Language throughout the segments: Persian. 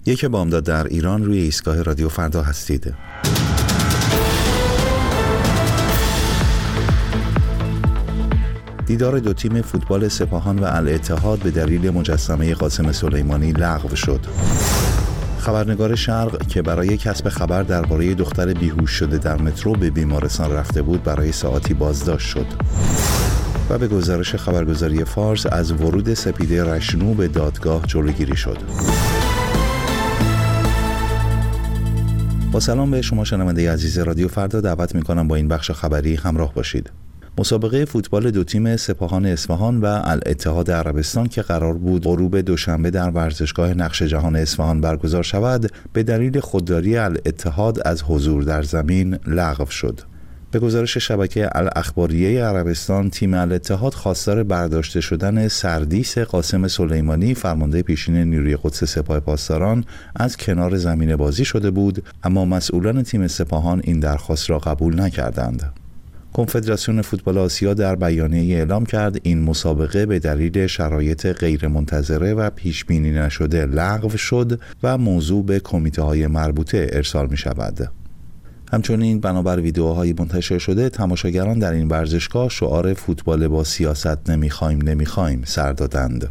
یک بامداد در ایران روی ایستگاه رادیو فردا هستید. دیدار دو تیم فوتبال سپاهان و الاتحاد به دلیل مجسمه قاسم سلیمانی لغو شد. خبرنگار شرق که برای کسب خبر درباره دختر بیهوش شده در مترو به بیمارستان رفته بود برای ساعاتی بازداشت شد. و به گزارش خبرگزاری فارس از ورود سپیده رشنو به دادگاه جلوگیری شد. با سلام به شما شنونده عزیز رادیو فردا، دعوت می‌کنم با این بخش خبری همراه باشید. مسابقه فوتبال دو تیم سپاهان اصفهان و الاتحاد عربستان که قرار بود غروب دوشنبه در ورزشگاه نقش جهان اصفهان برگزار شود، به دلیل خودداری الاتحاد از حضور در زمین لغو شد. به گزارش شبکه الاخباریه عربستان، تیم الاتحاد خواستار برداشته شدن سردیس قاسم سلیمانی، فرمانده پیشین نیروی قدس سپاه پاسداران، از کنار زمین بازی شده بود، اما مسئولان تیم سپاهان این درخواست را قبول نکردند. کنفدراسیون فوتبال آسیا در بیانیه اعلام کرد این مسابقه به دلیل شرایط غیرمنتظره و پیشبینی نشده لغو شد و موضوع به کمیته‌های مربوطه ارسال می شود. همچنین بنابر ویدیوهای منتشر شده، تماشاگران در این ورزشگاه شعار فوتبال با سیاست نمیخوایم سر دادند.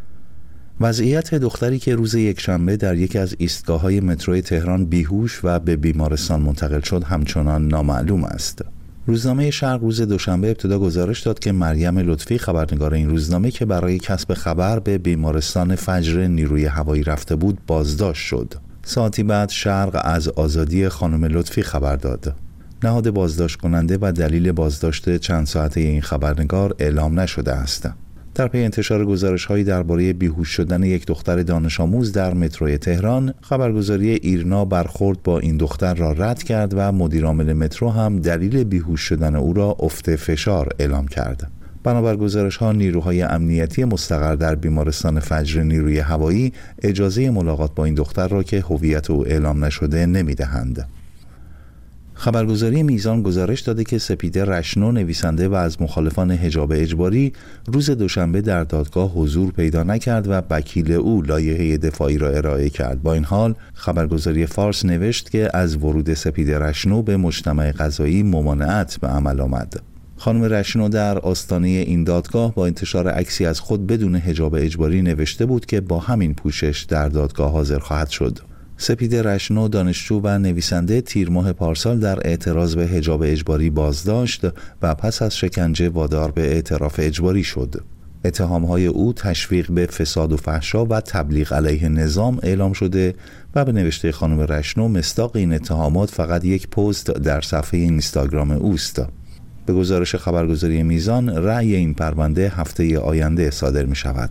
وضعیت دختری که روز یکشنبه در یکی از ایستگاه‌های مترو تهران بیهوش و به بیمارستان منتقل شد همچنان نامعلوم است. روزنامه شرق روز دوشنبه ابتدا گزارش داد که مریم لطفی، خبرنگار این روزنامه که برای کسب خبر به بیمارستان فجر نیروی هوایی رفته بود، بازداشت شد. ساعتی بعد شرق از آزادی خانم لطفی خبر داد. نهاد بازداشت کننده و دلیل بازداشت چند ساعته این خبرنگار اعلام نشده است. در پی انتشار گزارش‌هایی درباره بیهوش شدن یک دختر دانش آموز در مترو تهران، خبرگزاری ایرنا برخورد با این دختر را رد کرد و مدیرعامل مترو هم دلیل بیهوش شدن او را افت فشار اعلام کرد. بنابر گزارش‌ها، نیروهای امنیتی مستقر در بیمارستان فجر نیروی هوایی اجازه ملاقات با این دختر را که هویت او اعلام نشده نمی‌دهند. خبرگزاری میزان گزارش داده که سپیده رشنو، نویسنده و از مخالفان حجاب اجباری، روز دوشنبه در دادگاه حضور پیدا نکرد و وکیل او لایحه دفاعی را ارائه کرد. با این حال، خبرگزاری فارس نوشت که از ورود سپیده رشنو به مجتمع قضایی ممانعت به عمل آمد. خانم رشنو در آستانه این دادگاه با انتشار عکسی از خود بدون حجاب اجباری نوشته بود که با همین پوشش در دادگاه حاضر خواهد شد. سپیده رشنو، دانشجو و نویسنده، تیر ماه پارسال در اعتراض به حجاب اجباری بازداشت و پس از شکنجه وادار به اعتراف اجباری شد. اتهام‌های او تشویق به فساد و فحشا و تبلیغ علیه نظام اعلام شده و به نوشته خانم رشنو مصداق این اتهامات فقط یک پست در صفحه اینستاگرام اوست. به گزارش خبرگزاری میزان، رأی این پرونده هفته آینده صادر می شود.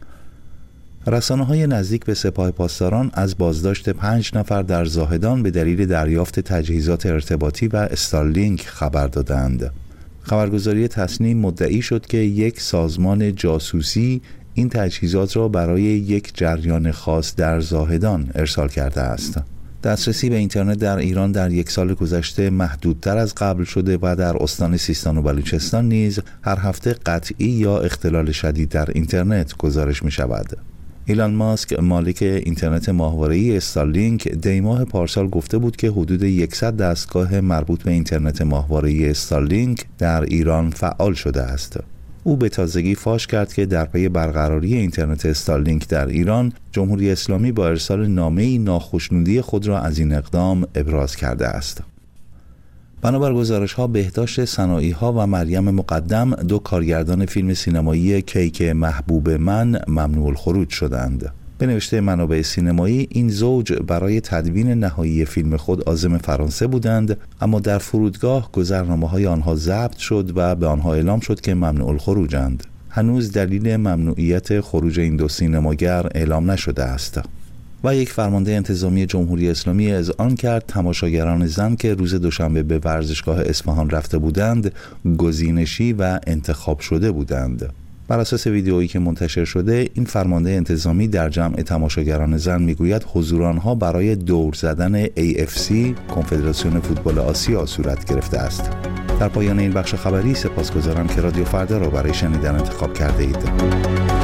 رسانه‌های نزدیک به سپاه پاسداران از بازداشت 5 نفر در زاهدان به دلیل دریافت تجهیزات ارتباطی و استارلینک خبر دادند. خبرگزاری تصنیم مدعی شد که یک سازمان جاسوسی این تجهیزات را برای یک جریان خاص در زاهدان ارسال کرده است. دسترسی به اینترنت در ایران در یک سال گذشته محدودتر از قبل شده و در استان سیستان و بلوچستان نیز هر هفته قطعی یا اختلال شدید در اینترنت گزارش می شود. ایلان ماسک، مالک اینترنت ماهواره‌ای استارلینک، دی ماه پارسال گفته بود که حدود 100 دستگاه مربوط به اینترنت ماهواره‌ای استارلینک در ایران فعال شده است. او به تازگی فاش کرد که در پی برقراری اینترنت استارلینک در ایران، جمهوری اسلامی با ارسال نامه‌ای ناخشنودی خود را از این اقدام ابراز کرده است. بنابر گزارش‌ها، بهداشت صناعی‌ها و مریم مقدم، دو کارگردان فیلم سینمایی کیک محبوب من، ممنوع الخروج شدند. به نوشته منابع سینمایی، این زوج برای تدوین نهایی فیلم خود عازم فرانسه بودند، اما در فرودگاه گذرنامه‌های آنها ضبط شد و به آنها اعلام شد که ممنوع الخروجند. هنوز دلیل ممنوعیت خروج این دو سینماگر اعلام نشده است. و یک فرمانده انتظامی جمهوری اسلامی اذعان کرد تماشاگران زن که روز دوشنبه به ورزشگاه اصفهان رفته بودند گزینشی و انتخاب شده بودند. بر اساس ویدئویی که منتشر شده، این فرمانده انتظامی در جمع تماشاگران زن میگوید حضور آنها برای دور زدن AFC کنفدراسیون فوتبال آسیا صورت گرفته است. در پایان این بخش خبری سپاسگزارم که رادیو فردا را برای شنیدن انتخاب کرده اید.